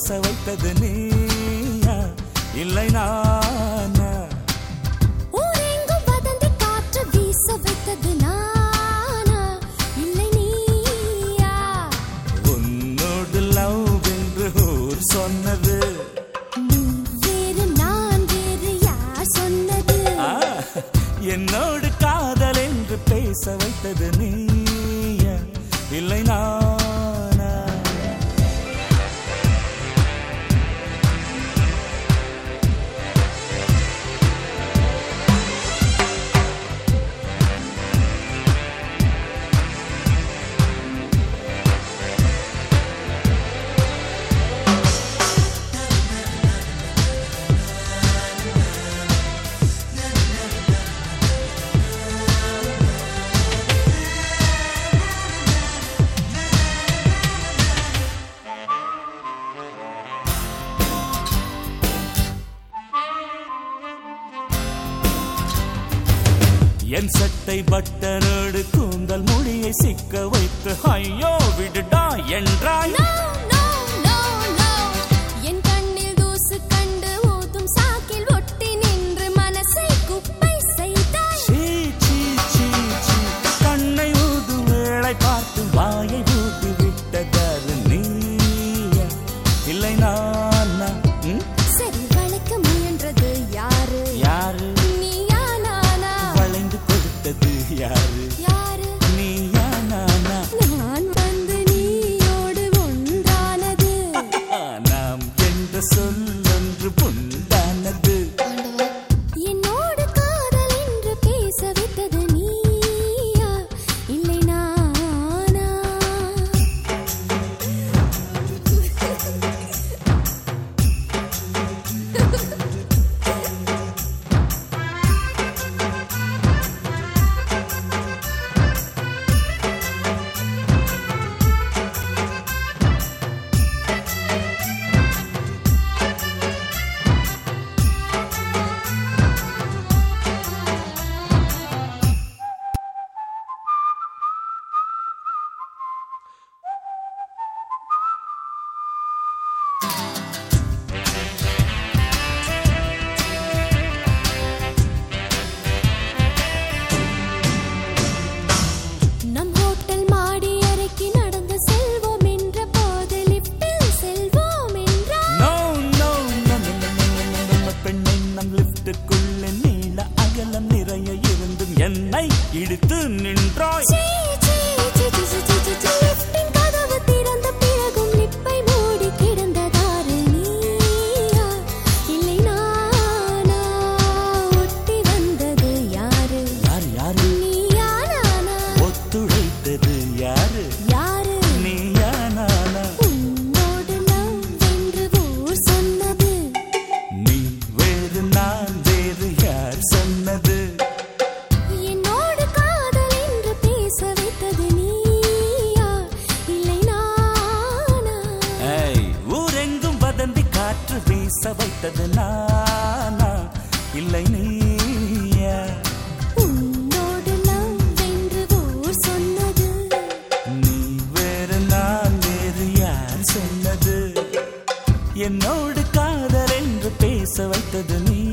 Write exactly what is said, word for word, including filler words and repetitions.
வைத்தது நீயா இல்லை நானா? ஊரெங்கும் வதந்தி காற்று வீச வைத்தது நானா இல்லை நீயா? உன்னோடு லவ் என்று ஊர் சொன்னது நீ வேறு நான் வேறு யார் சொன்னது? என்னோடு காதல் என்று பேச வைத்தது நீயா இல்லை நானா? என் சட்டை பட்டனோடு கூந்தல் மொழியை சிக்க வைத்து ஐயோ விடுடா என்றாய். No, no, no, no. என் கண்ணில் தூசு கண்டு ஊதும் சாக்கில் ஒட்டி நின்று மனசை குப்பை செய்தாய். சீ, சீ, சீ, சீ. கண்ணை ஊதும் வேளை பார்த்து வாயை ஊதி விட்டதாரு நீயா இல்லை நானா? ம்? சரி வளைக்க முயன்றது யாரு? யாரு? நீயா நானா? வளைந்து கொடுத்தது யாரு? யாரு? நீயா நானா? நான் வந்து நீயோடு ஒன்றானது. நாம் என்ற சொல்லொன்று பொண்டானது. என்னோடு காதல் என்று பேச வைத்தது நீயா இல்லை நானா? நம் ஹோட்டல் மாடி அறைக்கு நடந்து செல்வோம் என்ற போது லிப்டில் செல்வோம் என்றார். No, no, no, no, no, no, no, no, no, பெண்ணை நம் லிப்டுக்குள்ளே நீள அகலம் நிறைய இருந்தும் என்னை இழுத்து நின்றாய். சீ, சீ, சீ, சீ, சீ, சீ, சீ, சீ. லிப்டின் கதவு திறந்த பிறகும் லிப்பை மூடி கிடந்ததாரு நீயா இல்லை நானா? ஒட்டி வந்தது யாரு? யாரு யாரு? நீயா நானா? ஒத்துழைத்தது யாரு? யாரு? நீயா நானா? உன்னோடு லவ் என்று ஊர் சொன்னது. நீ வேறு நான் வேறு யார் சொன்னது? என்னோடு காதல் என்று பேச வைத்தது நீயா இல்லை நானா? ஏய், ஊரெங்கும் வதந்தி காற்று வீச வைத்தது நானா இல்லை நீயா? உன்னோடு லவ் என்று ஊர் சொன்னது. நீ வேறு நான் வேறு யார் சொன்னது? என்னோடு காதல் என்று பேச வைத்தது நீ